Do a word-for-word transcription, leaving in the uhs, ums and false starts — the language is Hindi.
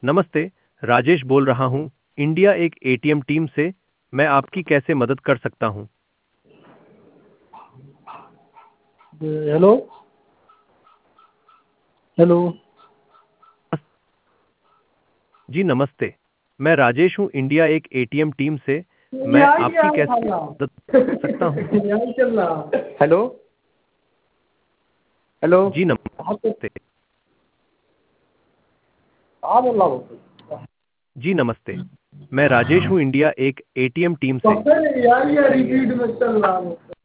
नमस्ते, राजेश बोल रहा हूँ, इंडिया एक एटीएम टीम से। मैं आपकी कैसे मदद कर सकता हूँ? हेलो। हेलो। जी नमस्ते, मैं राजेश हूँ, इंडिया एक एटीएम टीम से। मैं यहाँ ही आपकी आ कैसे रहा मदद कर सकता हूँ? यहाँ ही चल रहा। हेलो। हेलो। जी हाँ तो नमस्ते। हाँ बोल रहा हूँ। जी नमस्ते, मैं राजेश हूँ, इंडिया एक एटीएम टीम से। सबसे यहाँ ही रिपीट में चल रहा है।